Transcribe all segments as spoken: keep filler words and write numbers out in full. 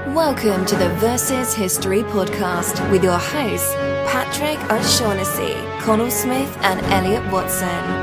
Welcome to the Versus History podcast with your hosts, Patrick O'Shaughnessy, Connell Smith and Elliot Watson.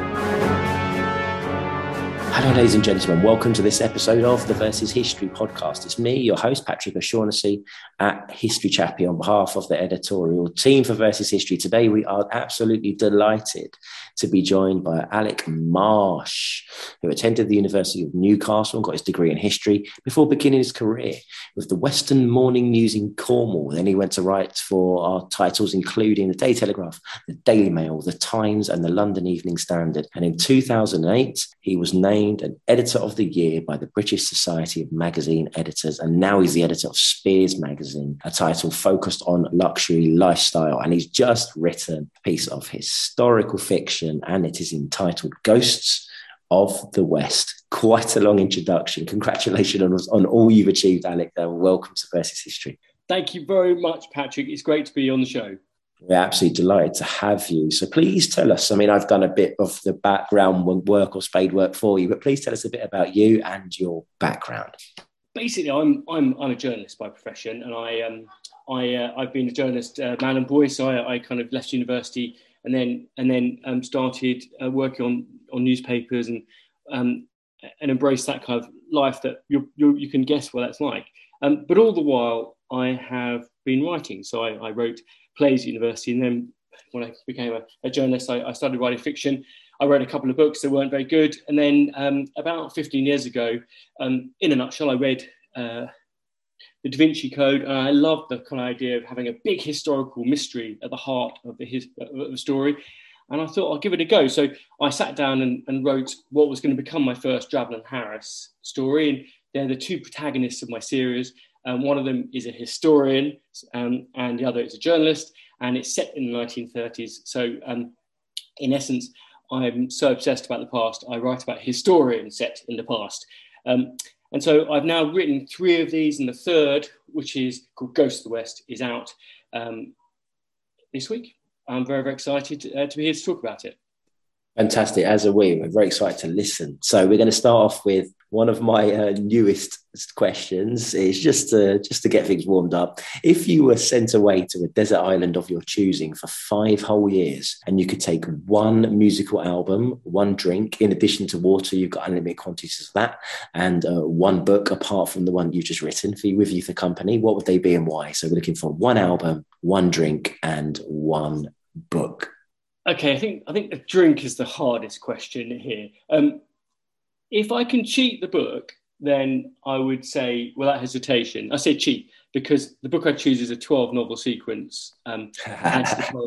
Hello, ladies and gentlemen. Welcome to this episode of the Versus History podcast. It's me, your host, Patrick O'Shaughnessy at History Chappie on behalf of the editorial team for Versus History. Today, we are absolutely delighted to be joined by Alec Marsh, who attended the University of Newcastle and got his degree in history before beginning his career with the Western Morning News in Cornwall. Then he went to write for our titles, including the Daily Telegraph, the Daily Mail, the Times, and the London Evening Standard. And in two thousand eight, he was named an Editor of the Year by the British Society of Magazine Editors, and now he's the editor of Spears Magazine, a title focused on luxury lifestyle. And he's just written a piece of historical fiction, and it is entitled Ghosts of the West. Quite a long introduction. Congratulations on, on all you've achieved, Alec. Uh, welcome to Versus History. Thank you very much, Patrick. It's great to be on the show. We're absolutely delighted to have you. So please tell us, I mean, I've done a bit of the background work or spade work for you, but please tell us a bit about you and your background. Basically, I'm I'm I'm a journalist by profession, and I um I uh, I've been a journalist uh, man and boy. So I, I kind of left university and then and then um, started uh, working on on newspapers and um and embraced that kind of life that you you you can guess what that's like. Um, but all the while, I have been writing. So I, I wrote plays at university, and then when I became a, a journalist, I, I started writing fiction. I wrote a couple of books that weren't very good, and then um, about fifteen years ago, um, in a nutshell, I read uh, the Da Vinci Code, and I loved the kind of idea of having a big historical mystery at the heart of the, his, of the story, and I thought I'll give it a go. So I sat down and, and wrote what was going to become my first Drabble and Harris story, and they're the two protagonists of my series. Um, one of them is a historian um, and the other is a journalist, and it's set in the nineteen thirties. So um, in essence, I'm so obsessed about the past, I write about historians set in the past. Um, and so I've now written three of these, and the third, which is called Ghosts of the West, is out um, this week. I'm very, very excited to, uh, to be here to talk about it. Fantastic, as are we. We're very excited to listen. So we're going to start off with one of my uh, newest questions. It's just to, just to get things warmed up. If you were sent away to a desert island of your choosing for five whole years, and you could take one musical album, one drink, in addition to water, you've got unlimited quantities of that, and uh, one book apart from the one you've just written for you with you for company, what would they be and why? So we're looking for one album, one drink, and one book. Okay, I think I think the drink is the hardest question here. Um, if I can cheat the book, then I would say, without hesitation, I say cheat because the book I choose is a twelve novel sequence. Um, Anthony, Powell,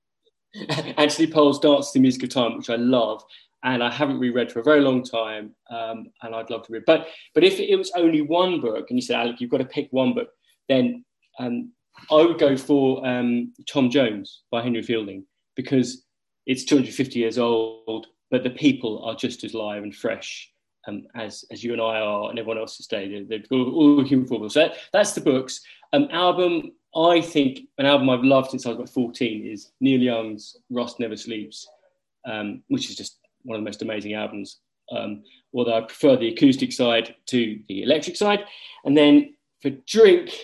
Anthony Powell's Dance to the Music of Time, which I love, and I haven't reread for a very long time, um, and I'd love to read. But but if it was only one book, and you said, Alec, you've got to pick one book, then um, I would go for um, Tom Jones by Henry Fielding, because it's two hundred fifty years old, but the people are just as live and fresh um, as as you and I are, and everyone else today. They're, they're all, all human formula. So that, that's the books. Um, album, I think an album I've loved since I was about fourteen is Neil Young's Rust Never Sleeps, um, which is just one of the most amazing albums. Um, although I prefer the acoustic side to the electric side. And then for drink,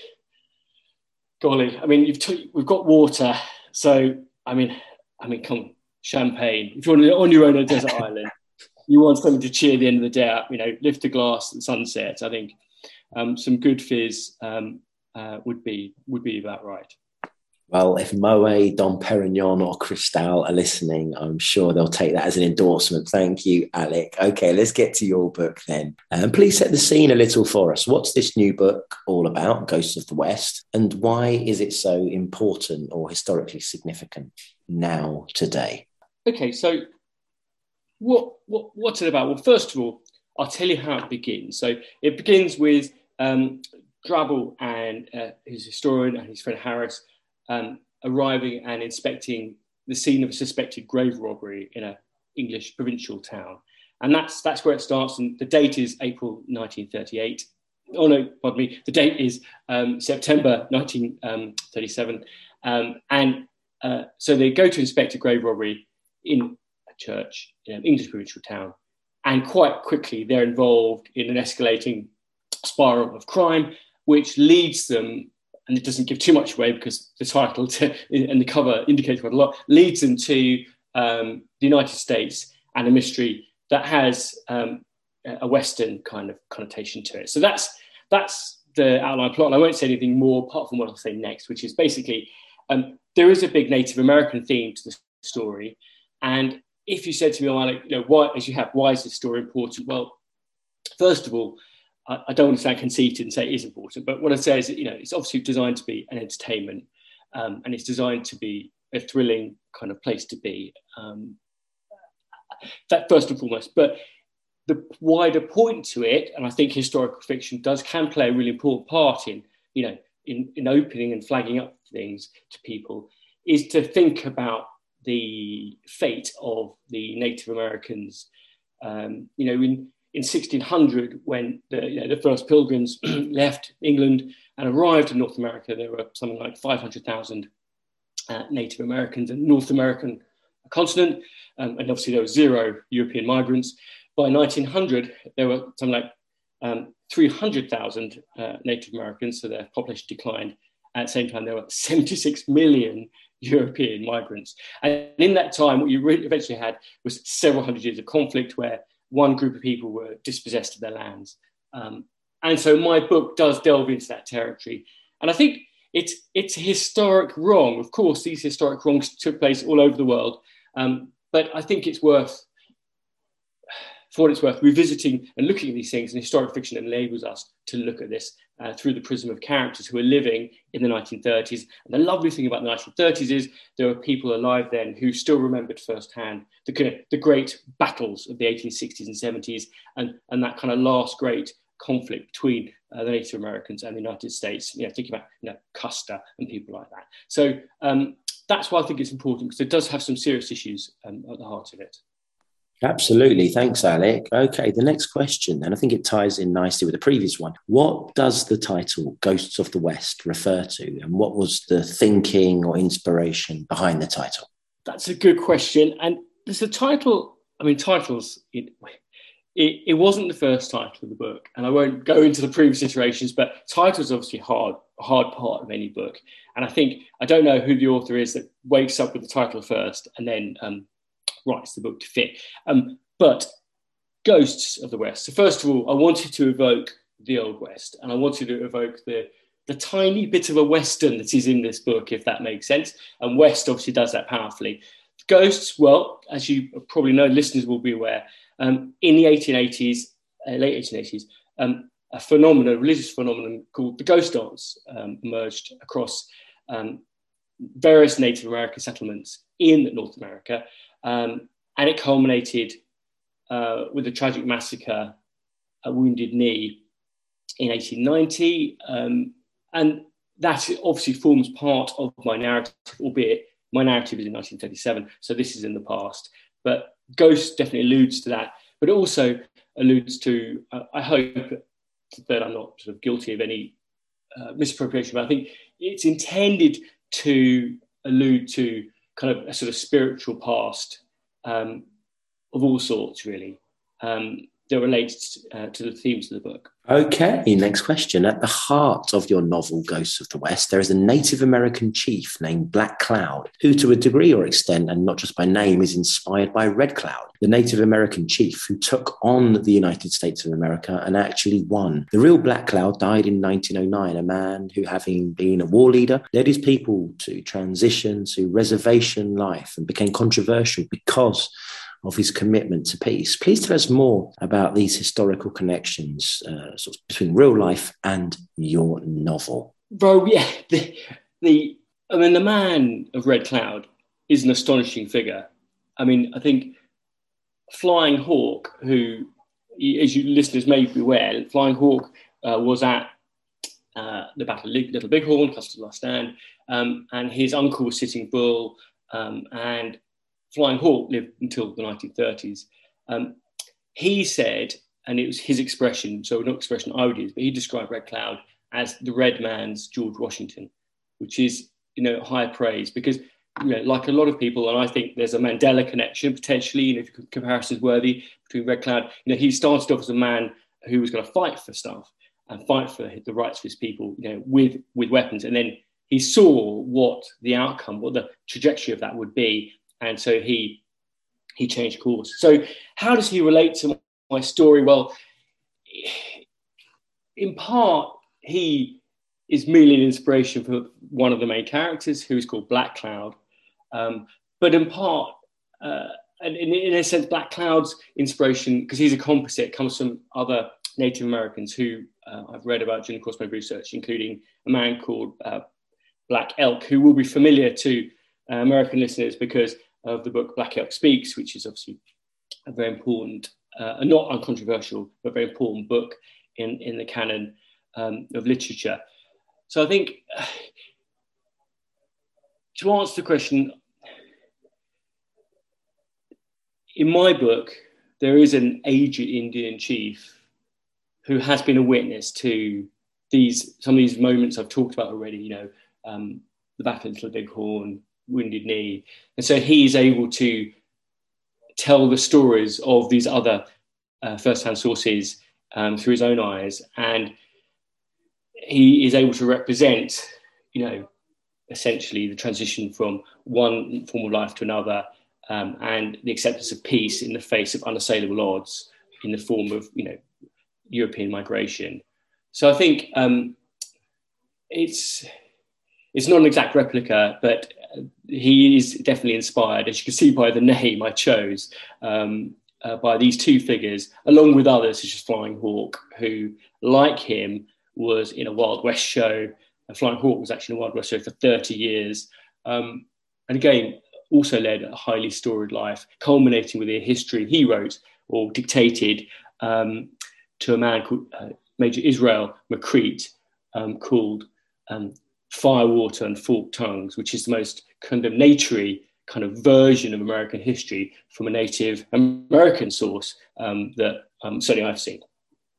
golly, I mean, you've t- we've got water, so I mean, I mean, come on. Champagne. If you're on your own on a desert island, you want something to cheer the end of the day up. You know, lift a glass at sunset. I think um, some good fizz um, uh, would be would be about right. Well, if Moet, Dom Perignon or Cristal are listening, I'm sure they'll take that as an endorsement. Thank you, Alec. Okay, let's get to your book then. Um, please set the scene a little for us. What's this new book all about, Ghosts of the West, and why is it so important or historically significant now, today? Okay, so what what what's it about? Well, first of all, I'll tell you how it begins. So it begins with um, Drabble and uh, his historian and his friend Harris um, arriving and inspecting the scene of a suspected grave robbery in an English provincial town, and that's that's where it starts. And the date is April nineteen thirty-eight. Oh no, pardon me. The date is um, September nineteen thirty-seven, um, and uh, so they go to inspect a grave robbery in a church in an English provincial town, and quite quickly they're involved in an escalating spiral of crime, which leads them, and it doesn't give too much away because the title to, and the cover indicates quite a lot, leads them to um, the United States and a mystery that has um, a Western kind of connotation to it. So that's that's the outline plot. And I won't say anything more apart from what I'll say next, which is basically um, there is a big Native American theme to the story. And if you said to me, oh, Alec, you know, why, as you have, why is this story important? Well, first of all, I, I don't want to sound conceited and say it is important, but what I say is that, you know, it's obviously designed to be an entertainment, um, and it's designed to be a thrilling kind of place to be. Um, that first and foremost, but the wider point to it, and I think historical fiction does can play a really important part in, you know, in, in opening and flagging up things to people, is to think about the fate of the Native Americans. Um, you know, in, in sixteen hundred, when the, you know, the first pilgrims left England and arrived in North America, there were something like five hundred thousand uh, Native Americans in North American continent, um, and obviously there were zero European migrants. By nineteen hundred, there were something like um, three hundred thousand uh, Native Americans, so their population declined. At the same time, there were seventy-six million European migrants. And in that time, what you really eventually had was several hundred years of conflict where one group of people were dispossessed of their lands. Um, and so my book does delve into that territory. And I think it's, it's a historic wrong. Of course, these historic wrongs took place all over the world. Um, but I think it's worth, for what it's worth, revisiting and looking at these things, and historic fiction enables us to look at this uh, through the prism of characters who are living in the nineteen thirties. And the lovely thing about the nineteen thirties is there were people alive then who still remembered firsthand the, kind of, the great battles of the eighteen sixties and seventies, and, and that kind of last great conflict between uh, the Native Americans and the United States, you know, thinking about, you know, Custer and people like that. So um, that's why I think it's important, because it does have some serious issues um, at the heart of it. Absolutely. Thanks, Alec. Okay, the next question, and I think it ties in nicely with the previous one. What does the title Ghosts of the West refer to, and what was the thinking or inspiration behind the title? That's a good question. And there's a title, I mean, titles, it, it, it wasn't the first title of the book, and I won't go into the previous iterations, but titles are obviously hard, a hard part of any book. And I think, I don't know who the author is that wakes up with the title first and then um, writes the book to fit. Um, but Ghosts of the West. So first of all, I wanted to evoke the Old West, and I wanted to evoke the, the tiny bit of a Western that is in this book, if that makes sense. And West obviously does that powerfully. Ghosts, well, as you probably know, listeners will be aware, um, in the eighteen eighties, uh, late eighteen eighties, um, a phenomenon, a religious phenomenon called the ghost dance um, emerged across um, various Native American settlements in North America. Um, and it culminated uh, with a tragic massacre at Wounded Knee in eighteen ninety. Um, and that obviously forms part of my narrative, albeit my narrative is in nineteen thirty-seven, so this is in the past. But Ghost definitely alludes to that, but it also alludes to, uh, I hope that I'm not sort of guilty of any uh, misappropriation, but I think it's intended to allude to kind of a sort of spiritual past um, of all sorts, really, um, that relates uh, to the themes of the book. Okay, next question. At the heart of your novel, Ghosts of the West, there is a Native American chief named Black Cloud, who to a degree or extent, and not just by name, is inspired by Red Cloud, the Native American chief who took on the United States of America and actually won. The real Black Cloud died in nineteen oh nine, a man who, having been a war leader, led his people to transition to reservation life and became controversial because of his commitment to peace. Please tell us more about these historical connections uh, sort of between real life and your novel. Bro, yeah, the, the I mean, the man of Red Cloud is an astonishing figure. I mean, I think Flying Hawk, who, as you listeners may be aware, Flying Hawk uh, was at uh, the Battle of Little Bighorn, Custer's Last Stand, um, and his uncle was Sitting Bull, um, and Flying Hawk lived until the nineteen thirties. Um, he said, and it was his expression, so not expression I would use, but he described Red Cloud as the red man's George Washington, which is, you know, high praise, because, you know, like a lot of people, and I think there's a Mandela connection potentially, you know, if comparisons worthy between Red Cloud. You know, he started off as a man who was going to fight for stuff, and fight for the rights of his people, you know, with, with weapons. And then he saw what the outcome, what the trajectory of that would be. And so he, he changed course. So how does he relate to my story? Well, in part, he is merely an inspiration for one of the main characters, who is called Black Cloud. Um, but in part, uh, and in, in a sense, Black Cloud's inspiration, because he's a composite, comes from other Native Americans who uh, I've read about during the course of my research, including a man called uh, Black Elk, who will be familiar to uh, American listeners because of the book Black Elk Speaks, which is obviously a very important, uh, and not uncontroversial, but very important book in, in the canon um, of literature. So I think uh, to answer the question, in my book, there is an aged Indian chief who has been a witness to these some of these moments I've talked about already, you know, um, the Battle of Little Bighorn, Wounded Knee. And so he's able to tell the stories of these other uh, first-hand sources um, through his own eyes. And he is able to represent, you know, essentially the transition from one form of life to another, um, and the acceptance of peace in the face of unassailable odds in the form of, you know, European migration. So I think um, it's it's not an exact replica, but he is definitely inspired, as you can see by the name I chose, um, uh, by these two figures, along with others such as Flying Hawk, who, like him, was in a Wild West show. And Flying Hawk was actually in a Wild West show for thirty years. Um, and again, also led a highly storied life, culminating with a history he wrote or dictated um, to a man called uh, Major Israel McCreet, um, called um, Firewater and Forked Tongues, which is the most condemnatory kind of version of American history from a Native American source um, that um, certainly I've seen.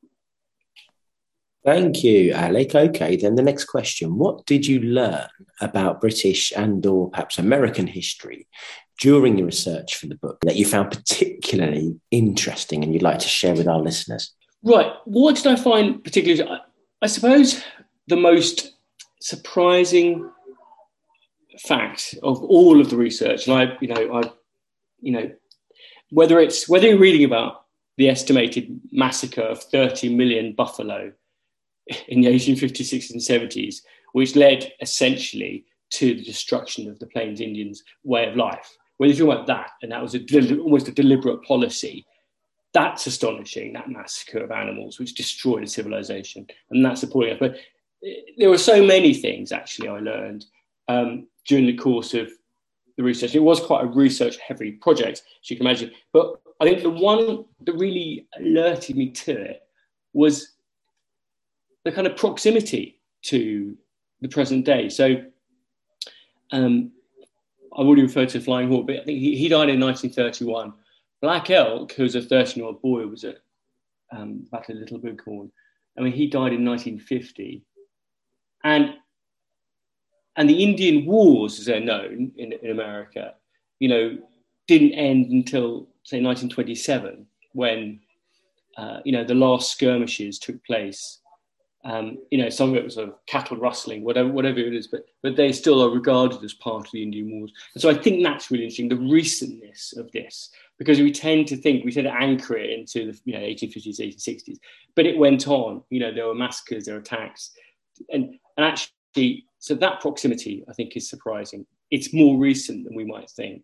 Thank you, Alec. Okay, then the next question. What did you learn about British and or perhaps American history during your research for the book that you found particularly interesting and you'd like to share with our listeners? Right. What did I find particularly? I, I suppose the most surprising fact of all of the research, and I, you know, I, you know, whether it's whether you're reading about the estimated massacre of thirty million buffalo in the eighteen fifties, sixties and seventies, which led essentially to the destruction of the Plains Indians' way of life. When you talk about that, and that was a del- almost a deliberate policy, that's astonishing, that massacre of animals, which destroyed a civilization. And that's appalling. But there were so many things, actually, I learned um, during the course of the research. It was quite a research-heavy project, as you can imagine. But I think the one that really alerted me to it was the kind of proximity to the present day. So um, I've already referred to Flying Hawk, but I think he, he died in nineteen thirty-one. Black Elk, who was a thirteen-year-old boy, was at um, Battle of Little Bighorn. I mean, he died in nineteen fifty. And, and the Indian Wars, as they're known in, in America, you know, didn't end until, say, nineteen twenty-seven, when, uh, you know, the last skirmishes took place. Um, you know, some of it was sort of cattle rustling, whatever, whatever it is, but but they still are regarded as part of the Indian Wars. And so I think that's really interesting, the recentness of this, because we tend to think, we tend to anchor it into the, you know, eighteen fifties, eighteen sixties, but it went on. You know, there were massacres, there were attacks, and and actually, so that proximity I think is surprising. It's more recent than we might think.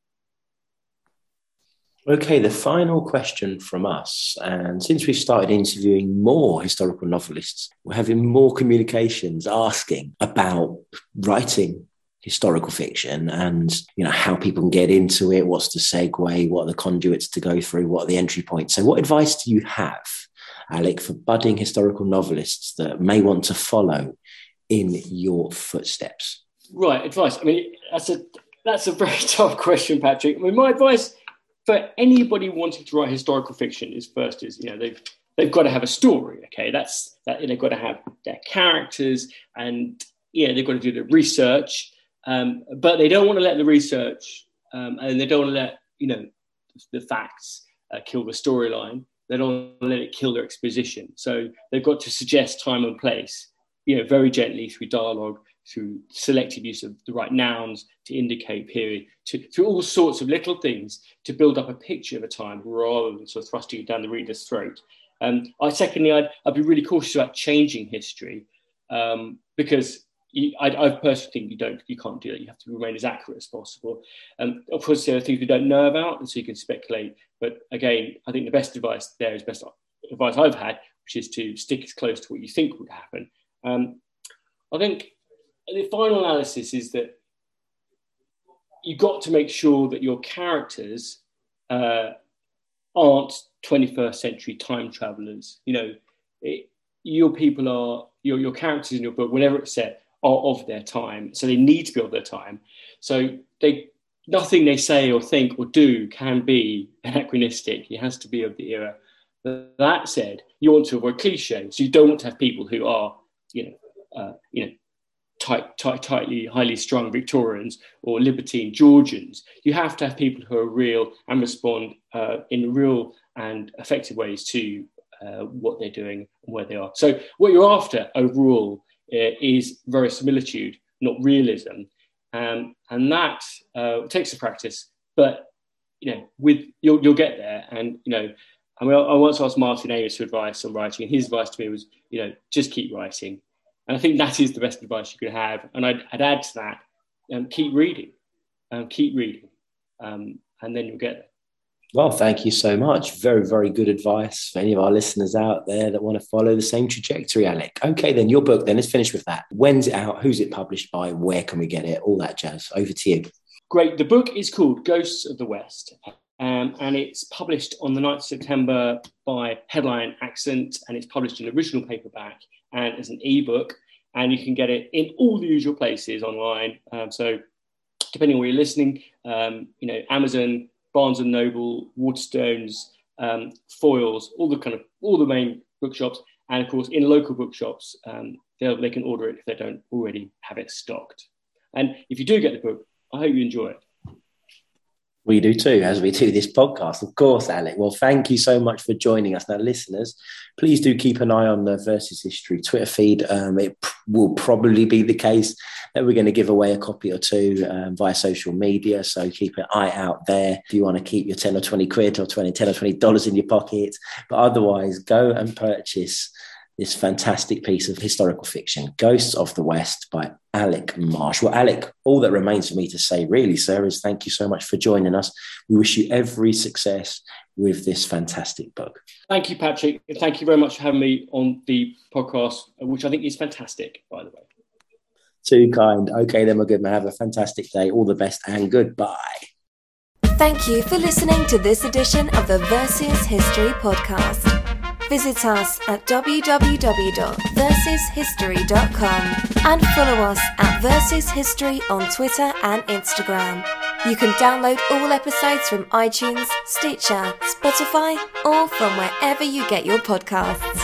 Okay, the final question from us, and since we've started interviewing more historical novelists, we're having more communications asking about writing historical fiction and, you know, how people can get into it, what's the segue, what are the conduits to go through, what are the entry points. So what advice do you have, Alec, for budding historical novelists that may want to follow in your footsteps? Right, advice. I mean, that's a, that's a very tough question, Patrick. I mean, my advice for anybody wanting to write historical fiction is first is, you know, they've they've got to have a story. Okay, that's that. They've got to have their characters, and yeah, they've got to do the research. Um, but they don't want to let the research, um, and they don't want to let, you know, the facts uh, kill the storyline. they don't let it kill their exposition. So they've got to suggest time and place, you know, very gently through dialogue, through selective use of the right nouns to indicate period, to, through all sorts of little things to build up a picture of a time rather than sort of thrusting it down the reader's throat. Um, I secondly, I'd, I'd be really cautious about changing history um, because you, I, I personally think you don't, you can't do that. You have to remain as accurate as possible. Um, of course, there are things we don't know about, and so you can speculate. But again, I think the best advice there is best advice I've had, which is to stick as close to what you think would happen. Um, I think the final analysis is that you've got to make sure that your characters uh, aren't twenty-first century time travelers. You know, it, your people are, your, your characters in your book, whenever it's set, are of their time. So they need to be of their time. So they, nothing they say or think or do can be anachronistic. It has to be of the era. But that said, you want to avoid cliches. So you don't want to have people who are, you know, uh, you know, Tight, tight, tightly, highly strung Victorians or libertine Georgians. You have to have people who are real and respond uh, in real and effective ways to uh, what they're doing and where they are. So what you're after overall uh, is verisimilitude, not realism. Um, and that uh, takes a practice, but, you know, with you'll, you'll get there. And, you know, I mean, I once asked Martin Amis for advice on writing, and his advice to me was, you know, just keep writing. And I think that is the best advice you could have. And I'd, I'd add to that, um, keep reading, um, keep reading, um, and then you'll get there. Well, thank you so much. Very, very good advice for any of our listeners out there that want to follow the same trajectory, Alec. Okay, then your book, then let's finish with that. When's it out? Who's it published by? Where can we get it? All that jazz. Over to you. Great. The book is called Ghosts of the West. Um, and it's published on the ninth of September by Headline Accent, and it's published in original paperback and as an ebook, and you can get it in all the usual places online. Um, so depending on where you're listening, um, you know, Amazon, Barnes and Noble, Waterstones, um, Foyles, all the kind of, all the main bookshops, and of course in local bookshops, um, they can order it if they don't already have it stocked. And if you do get the book, I hope you enjoy it. We do too, as we do this podcast, of course, Alec. Well, thank you so much for joining us. Now, listeners, please do keep an eye on the Versus History Twitter feed. Um, it p- will probably be the case that we're going to give away a copy or two um, via social media. So keep an eye out there if you want to keep your ten or twenty quid or twenty, ten or twenty dollars in your pocket. But otherwise, go and purchase this fantastic piece of historical fiction, Ghosts of the West by Alec Marsh. Well, Alec, all that remains for me to say really, sir, is thank you so much for joining us. We wish you every success with this fantastic book. Thank you, Patrick. Thank you very much for having me on the podcast, which I think is fantastic, by the way. Too kind. Okay, then we're good, man. Have a fantastic day. All the best and goodbye. Thank you for listening to this edition of the Versus History Podcast. Visit us at w w w dot versus history dot com and follow us at Versus History on Twitter and Instagram. You can download all episodes from iTunes, Stitcher, Spotify, or from wherever you get your podcasts.